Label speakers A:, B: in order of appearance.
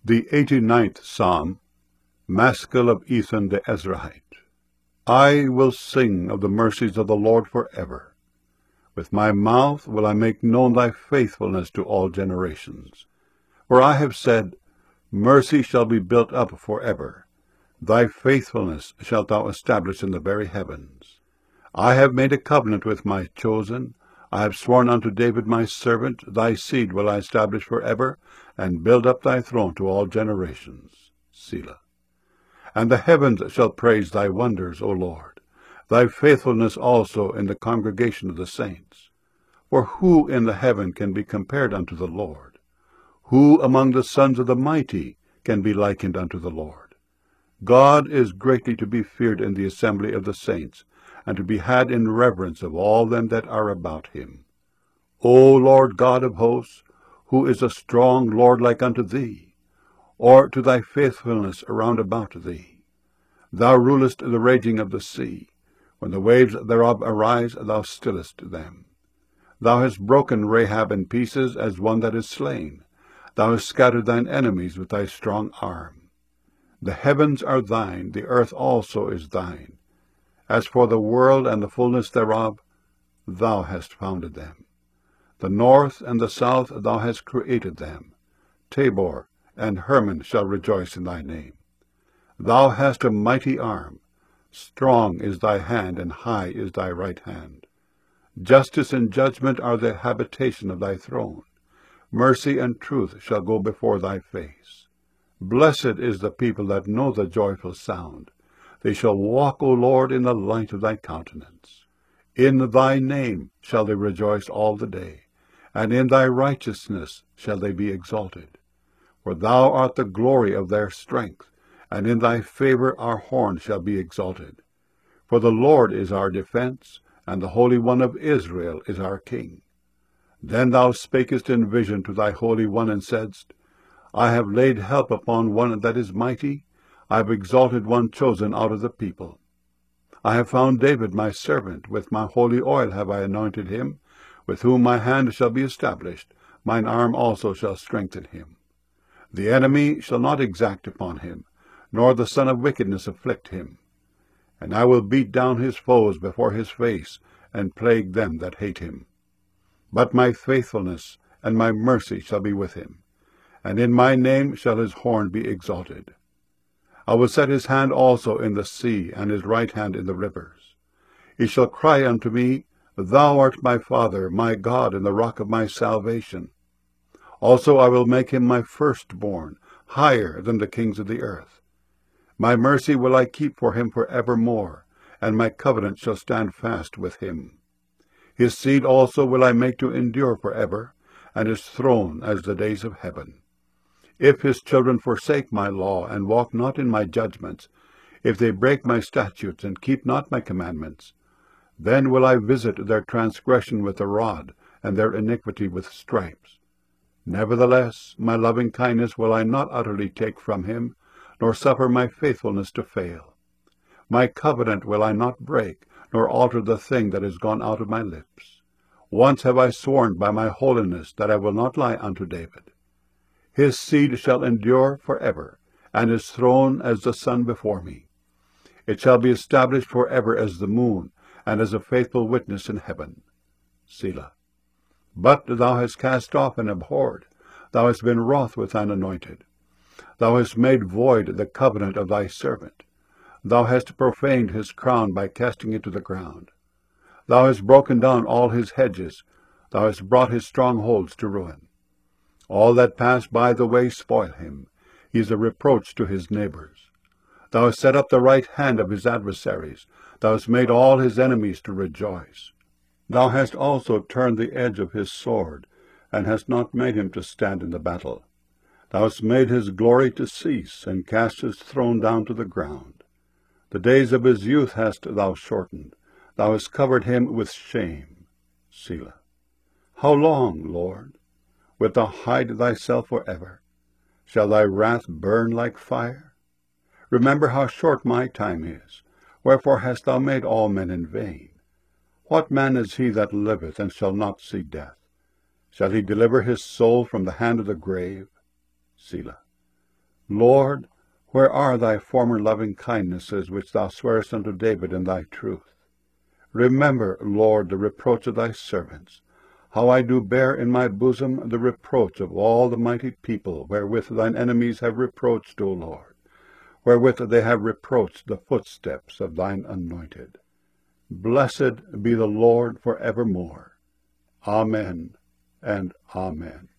A: The 89th Psalm, Maskil of Ethan the Ezrahite. I will sing of the mercies of the Lord forever. With my mouth will I make known thy faithfulness to all generations. For I have said, Mercy shall be built up forever. Thy faithfulness shalt thou establish in the very heavens. I have made a covenant with my chosen. I have sworn unto David my servant, thy seed will I establish forever, and build up thy throne to all generations. Selah. And the heavens shall praise thy wonders, O Lord, thy faithfulness also in the congregation of the saints. For who in the heaven can be compared unto the Lord? Who among the sons of the mighty can be likened unto the Lord? God is greatly to be feared in the assembly of the saints, and to be had in reverence of all them that are about him. O Lord God of hosts, who is a strong Lord like unto thee, or to thy faithfulness around about thee? Thou rulest the raging of the sea. When the waves thereof arise, thou stillest them. Thou hast broken Rahab in pieces as one that is slain. Thou hast scattered thine enemies with thy strong arm. The heavens are thine, the earth also is thine. As for the world and the fullness thereof, thou hast founded them. The north and the south thou hast created them. Tabor and Hermon shall rejoice in thy name. Thou hast a mighty arm. Strong is thy hand, and high is thy right hand. Justice and judgment are the habitation of thy throne. Mercy and truth shall go before thy face. Blessed is the people that know the joyful sound. They shall walk, O Lord, in the light of thy countenance. In thy name shall they rejoice all the day, and in thy righteousness shall they be exalted. For thou art the glory of their strength, and in thy favor our horn shall be exalted. For the Lord is our defense, and the Holy One of Israel is our King. Then thou spakest in vision to thy Holy One, and saidst, I have laid help upon one that is mighty. I have exalted one chosen out of the people. I have found David my servant. With my holy oil have I anointed him, with whom my hand shall be established. Mine arm also shall strengthen him. The enemy shall not exact upon him, nor the son of wickedness afflict him. And I will beat down his foes before his face, and plague them that hate him. But my faithfulness and my mercy shall be with him, and in my name shall his horn be exalted. I will set his hand also in the sea, and his right hand in the rivers. He shall cry unto me, Thou art my Father, my God, and the rock of my salvation. Also I will make him my firstborn, higher than the kings of the earth. My mercy will I keep for him for evermore, and my covenant shall stand fast with him. His seed also will I make to endure forever, and his throne as the days of heaven. If his children forsake my law, and walk not in my judgments, if they break my statutes, and keep not my commandments, then will I visit their transgression with a rod, and their iniquity with stripes. Nevertheless, my loving kindness will I not utterly take from him, nor suffer my faithfulness to fail. My covenant will I not break, nor alter the thing that is gone out of my lips. Once have I sworn by my holiness that I will not lie unto David. His seed shall endure forever, and his throne as the sun before me. It shall be established forever as the moon, and as a faithful witness in heaven. Selah. But thou hast cast off and abhorred. Thou hast been wroth with thine anointed. Thou hast made void the covenant of thy servant. Thou hast profaned his crown by casting it to the ground. Thou hast broken down all his hedges. Thou hast brought his strongholds to ruin. All that pass by the way spoil him. He is a reproach to his neighbors. Thou hast set up the right hand of his adversaries. Thou hast made all his enemies to rejoice. Thou hast also turned the edge of his sword, and hast not made him to stand in the battle. Thou hast made his glory to cease, and cast his throne down to the ground. The days of his youth hast thou shortened. Thou hast covered him with shame. Selah. How long, Lord? Wilt thou hide thyself forever? Shall thy wrath burn like fire? Remember how short my time is. Wherefore hast thou made all men in vain? What man is he that liveth, and shall not see death? Shall he deliver his soul from the hand of the grave? Selah. Lord, where are thy former loving kindnesses, which thou swarest unto David in thy truth? Remember, Lord, the reproach of thy servants, how I do bear in my bosom the reproach of all the mighty people, wherewith thine enemies have reproached, O Lord, wherewith they have reproached the footsteps of thine anointed. Blessed be the Lord for evermore. Amen and Amen.